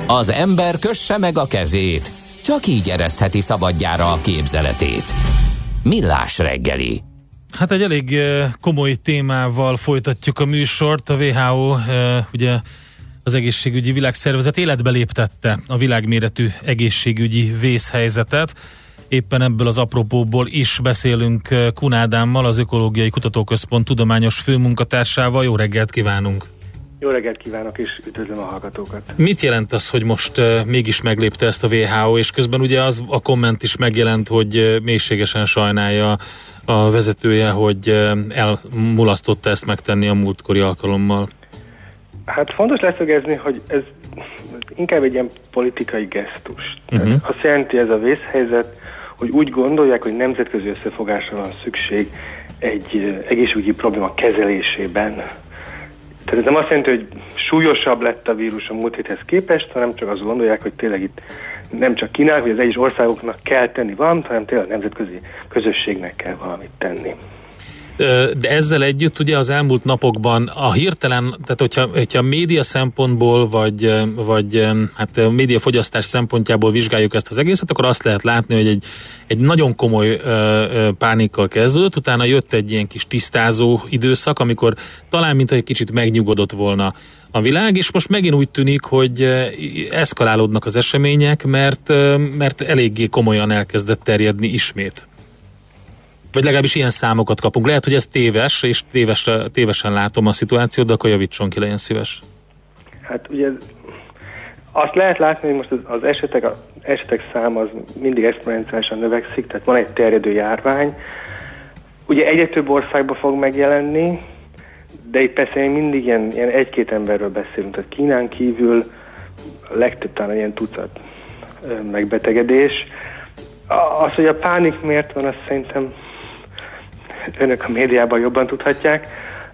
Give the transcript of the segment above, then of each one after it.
Az ember kösse meg a kezét, csak így eresztheti szabadjára a képzeletét. Millás reggeli. Hát egy elég komoly témával folytatjuk a műsort. A WHO, ugye az Egészségügyi Világszervezet életbe léptette a világméretű egészségügyi vészhelyzetet. Éppen ebből az apropóból is beszélünk Kun Ádámmal, az Ökológiai Kutatóközpont tudományos főmunkatársával. Jó reggelt kívánunk! Jó reggelt kívánok, és üdvözlöm a hallgatókat! Mit jelent az, hogy most mégis meglépte ezt a WHO, és közben ugye az a komment is megjelent, hogy mélységesen sajnálja a vezetője, hogy elmulasztotta ezt megtenni a múltkori alkalommal? Hát fontos leszögezni, hogy ez inkább egy ilyen politikai gesztus. Azt jelenti ez a vészhelyzet, hogy úgy gondolják, hogy nemzetközi összefogásra van szükség egy egészségügyi probléma kezelésében. Tehát ez nem azt jelenti, hogy súlyosabb lett a vírus a múlt héthez képest, hanem csak azt gondolják, hogy tényleg itt nem csak Kínának, hogy az egyes országoknak kell tenni valamit, hanem tényleg a nemzetközi közösségnek kell valamit tenni. De ezzel együtt ugye az elmúlt napokban a hirtelen, tehát hogyha média szempontból, vagy hát médiafogyasztás szempontjából vizsgáljuk ezt az egészet, akkor azt lehet látni, hogy egy nagyon komoly pánikkal kezdődött, utána jött egy ilyen kis tisztázó időszak, amikor talán mintha egy kicsit megnyugodott volna a világ, és most megint úgy tűnik, hogy eszkalálódnak az események, mert eléggé komolyan elkezdett terjedni ismét. Vagy legalábbis ilyen számokat kapunk. Lehet, hogy ez téves, és tévesen látom a szituációt, de akkor javítson ki, legyen szíves. Hát ugye azt lehet látni, hogy most az esetek száma az mindig exponenciálisan növekszik, tehát van egy terjedő járvány. Ugye egyre több országban fog megjelenni, de itt persze mindig ilyen egy-két emberről beszélünk. Tehát Kínán kívül a legtöbb talán ilyen tucat megbetegedés. Az, hogy a pánik miért van, azt szerintem önök a médiában jobban tudhatják.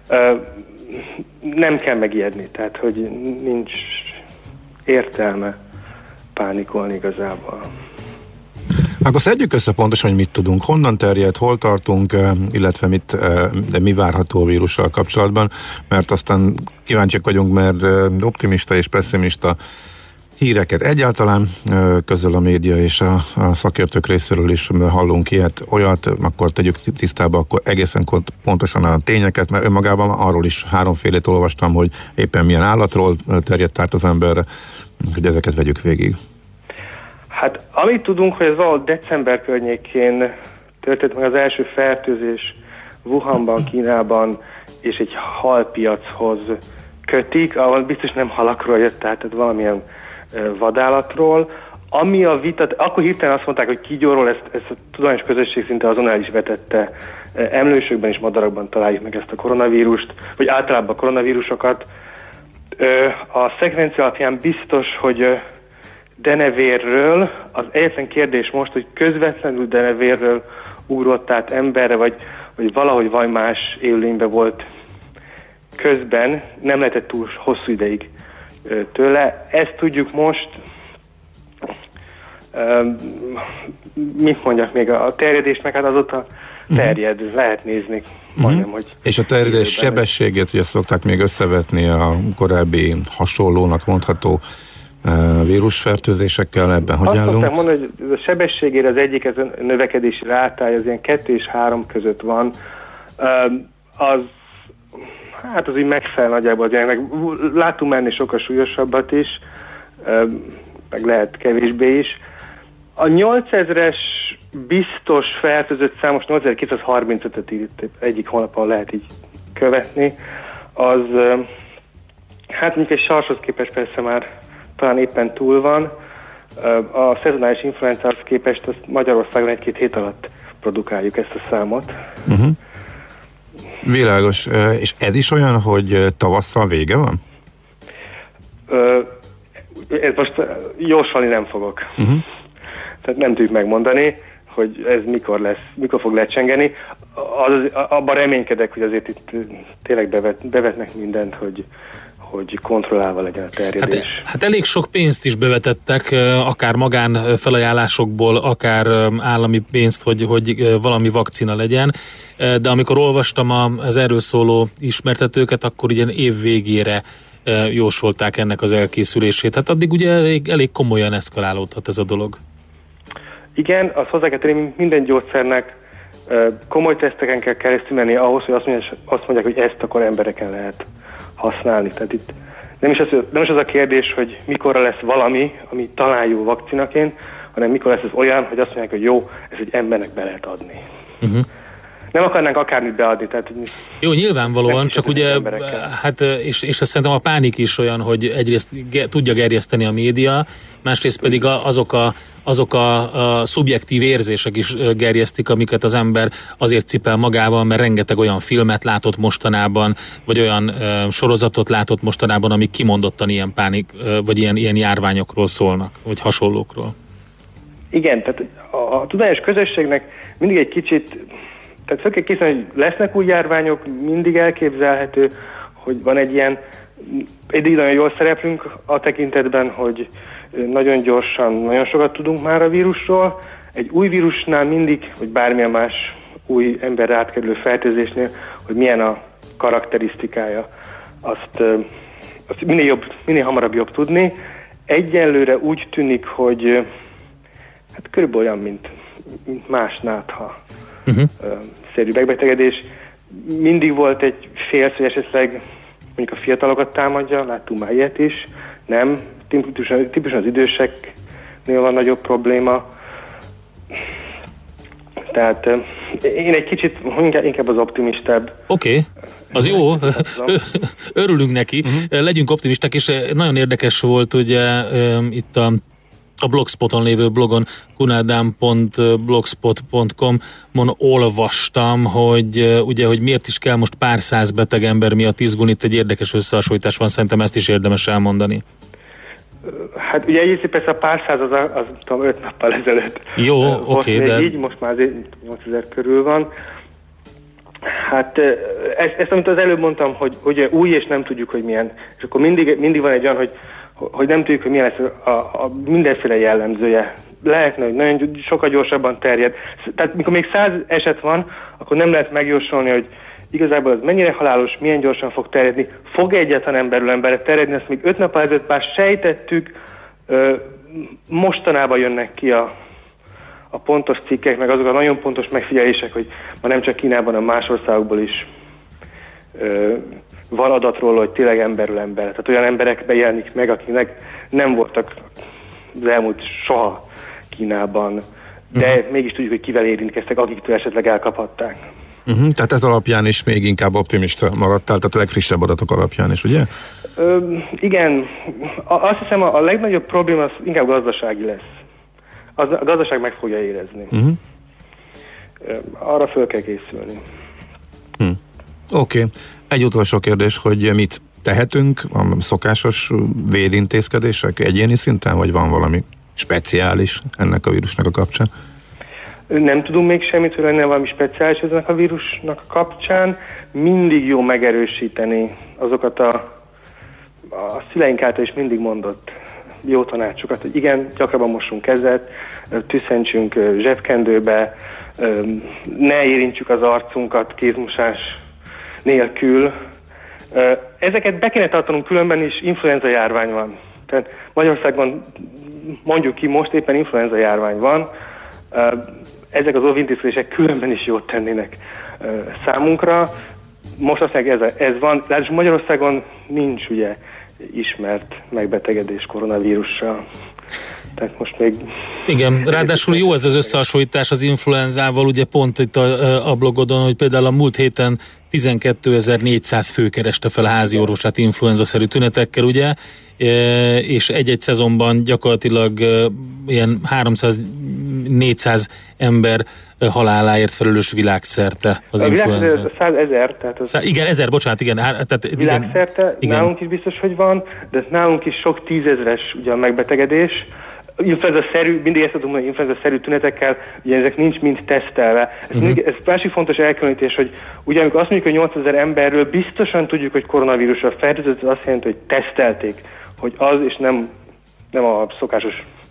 Nem kell megijedni, tehát hogy nincs értelme pánikolni igazából. Akkor szedjük össze pontosan, hogy mit tudunk, honnan terjed, hol tartunk, illetve de mi várható a vírussal kapcsolatban, mert aztán kíváncsiak vagyunk, mert optimista és pessimista híreket egyáltalán közöl a média és a szakértők részéről is hallunk olyat, akkor tegyük tisztába akkor egészen pontosan a tényeket, mert önmagában arról is háromfélét olvastam, hogy éppen milyen állatról terjedt át az emberre, hogy ezeket vegyük végig. Hát amit tudunk, hogy ez valahol december környékén történt meg az első fertőzés Wuhanban, Kínában, és egy halpiachoz kötik, ahol biztos nem halakról jött, tehát valamilyen vadállatról. Ami a vita, akkor hirtelen azt mondták, hogy kígyóról, ezt a tudományos közösség szinte azon el is vetette. Emlősökben és madarakban találjuk meg ezt a koronavírust, vagy általában a koronavírusokat. A szekvencia alapján biztos, hogy denevérről, az egyetlen kérdés most, hogy közvetlenül denevérről ugrott át emberre, vagy valahogy vagy más élőlénybe volt közben, nem lehetett túl hosszú ideig tőle. Ezt tudjuk most, mit mondjak még, a terjedést meg hát azóta terjed, lehet nézni majdnem, hogy... És a terjedés sebességét ugye szokták még összevetni a korábbi hasonlónak mondható vírusfertőzésekkel, ebben hogy állunk? Azt szokták mondani, hogy a sebességére az egyik, ez a növekedési rátája, az ilyen 2 és 3 között van. Az úgy megfelel nagyjából az ilyenek. Látunk menni sokkal súlyosabbat is, meg lehet kevésbé is. A 8000-es biztos fertőzött számos 8235-et írt, egyik honlapon lehet így követni. Az, hát mondjuk egy sarshoz képest persze már talán éppen túl van. A szezonális influenzához képest azt Magyarországon 1-2 hét alatt produkáljuk ezt a számot. Világos. És ez is olyan, hogy tavasszal vége van? Ez most jósolni nem fogok. Tehát nem tudjuk megmondani, hogy ez mikor fog lecsengeni. Abban reménykedek, hogy azért itt tényleg bevetnek mindent, hogy kontrollálva legyen a terjedés. Hát elég sok pénzt is bevetettek, akár magánfelajánlásokból, akár állami pénzt, hogy valami vakcina legyen, de amikor olvastam az erről szóló ismertetőket, akkor ilyen év végére jósolták ennek az elkészülését. Hát addig ugye elég komolyan eszkalálódhat ez a dolog. Igen, azt hozzá kell tenni, minden gyógyszernek komoly teszteken kell keresztül menni ahhoz, hogy azt mondják, hogy ezt akkor embereken lehet használni. Tehát itt nem is az a kérdés, hogy mikorra lesz valami, ami talán jó vakcinaként, hanem mikor lesz ez olyan, hogy azt mondják, hogy jó, ez egy embernek be lehet adni. Uh-huh. Nem akarnánk akármit beadni. Tehát, jó, nyilvánvalóan, csak ugye, hát, és azt szerintem a pánik is olyan, hogy egyrészt tudja gerjeszteni a média, másrészt pedig azok a szubjektív érzések is gerjesztik, amiket az ember azért cipel magában, mert rengeteg olyan filmet látott mostanában, vagy olyan sorozatot látott mostanában, amik kimondottan ilyen pánik, vagy ilyen járványokról szólnak, vagy hasonlókról. Igen, tehát a tudományos közösségnek mindig egy kicsit, tehát fel kell készülni, hogy lesznek új járványok, mindig elképzelhető, hogy van egy ilyen, eddig nagyon jól szereplünk a tekintetben, hogy nagyon gyorsan, nagyon sokat tudunk már a vírusról. Egy új vírusnál mindig, vagy bármilyen más új emberre átkerülő fertőzésnél, hogy milyen a karakterisztikája, azt minél hamarabb jobb tudni. Egyelőre úgy tűnik, hogy hát körülbelül olyan, mint más nátha szerű megbetegedés. Mindig volt egy félsz, hogy esetleg mondjuk a fiatalokat támadja, láttunk már ilyet is. Nem, típusan az időseknél van nagyobb probléma. Tehát én egy kicsit inkább az optimistább. Oké. Az jó, örülünk neki, legyünk optimisták, és nagyon érdekes volt, ugye itt a Blogspoton lévő blogon, kunádám.blogspot.com-on olvastam, hogy ugye, hogy miért is kell most pár száz beteg ember miatt izgulni, itt egy érdekes összehasonlítás van, szerintem ezt is érdemes elmondani. Hát ugye egyrészt persze a pár száz az 5 nappal ezelőtt. Jó, oké, de... így, most már 8000 körül van. Hát ezt amit az előbb mondtam, hogy új és nem tudjuk, hogy milyen. És akkor mindig van egy olyan, hogy nem tudjuk, hogy milyen lesz a mindenféle jellemzője. Lehetne, hogy nagyon sokkal gyorsabban terjed. Tehát mikor még 100 eset van, akkor nem lehet megjósolni, hogy igazából az mennyire halálos, milyen gyorsan fog terjedni. Fog egyáltalán emberről emberre terjedni, ezt még 5 nap előtt már sejtettük, mostanában jönnek ki a pontos cikkek, meg azok a nagyon pontos megfigyelések, hogy ma nem csak Kínában, hanem más országokból is van adatról, hogy tényleg emberről emberre. Tehát olyan emberek jelenik meg, akiknek nem voltak az elmúlt soha Kínában, de mégis tudjuk, hogy kivel érintkeztek, akiktől esetleg elkaphatták. Tehát ez alapján is még inkább optimista maradtál, tehát a legfrissebb adatok alapján is, ugye? Igen. Azt hiszem a legnagyobb probléma az inkább gazdasági lesz. A gazdaság meg fogja érezni. Arra föl kell készülni. Oké. Egy utolsó kérdés, hogy mit tehetünk? A szokásos védintézkedések egyéni szinten, vagy van valami speciális ennek a vírusnak a kapcsán? Nem tudunk még semmit, hogy lenne valami speciális ennek a vírusnak a kapcsán. Mindig jó megerősíteni azokat a szüleink által is mindig mondott jó tanácsokat, hogy igen, gyakrabban mossunk kezet, tüsszentsünk zsebkendőbe, ne érintsük az arcunkat kézmosás nélkül. Ezeket be kéne tartanunk, különben is influenza járvány van. Tehát Magyarországon mondjuk ki, most éppen influenza járvány van. Ezek az óvintézkedések különben is jót tennének számunkra. Most azt mondják, ez van. Lássuk, Magyarországon nincs ugye ismert megbetegedés koronavírussal. Tehát most még... Igen, ráadásul jó ez az összehasonlítás az influenzával, ugye pont itt a blogodon, hogy például a múlt héten 12.400 fő kereste fel a házi orvosát influenza-szerű tünetekkel, ugye, és egy-egy szezonban gyakorlatilag ilyen 300-400 ember haláláért felelős világszerte az influenza. 100 000, tehát az... Igen, 1000, bocsánat, igen. Tehát, világszerte, igen. Nálunk is biztos, hogy van, de nálunk is sok tízezres ugye a megbetegedés. Influenza-szerű, mindig ezt tudom mondani, influenza-szerű tünetekkel, ugye ezek nincs mind tesztelve. Ez másik fontos elkülönítés, hogy ugye amikor azt mondjuk, hogy 8000 emberről biztosan tudjuk, hogy koronavírusra fertőzött, az azt jelenti, hogy tesztelték, hogy az és nem a szokásos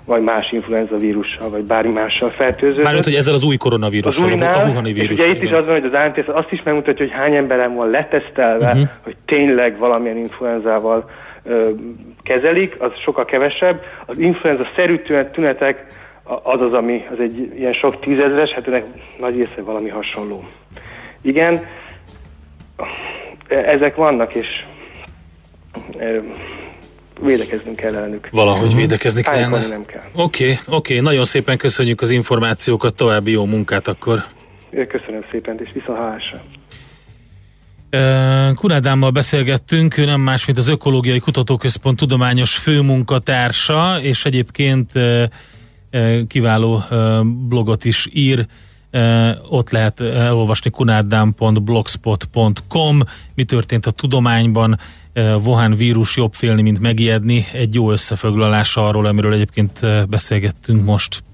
vagy más influenza vírussal, vagy bármi mással fertőződött. Mármint, hogy ezzel az új koronavírussal, a Wuhani vírus. Ugye itt is az van, hogy az AMTS azt is megmutatja, hogy hány emberen van letesztelve, hogy tényleg valamilyen influenzával kezelik, az sokkal kevesebb. Az influenza-szerű tünetek az, ami az egy ilyen sok tízezres, hát ennek nagy része valami hasonló. Igen, ezek vannak, és védekeznünk kell ellenük. Valahogy védekezni kellene. Nem kell. Oké, nagyon szépen köszönjük az információkat, további jó munkát akkor. Köszönöm szépen, és viszonthallásra. Kunádámmal beszélgettünk, ő nem más, mint az Ökológiai Kutatóközpont tudományos főmunkatársa, és egyébként kiváló blogot is ír, ott lehet elolvasni kunádám.blogspot.com. Mi történt a tudományban, Wuhan vírus, jobb félni, mint megijedni, egy jó összefoglalása arról, amiről egyébként beszélgettünk most.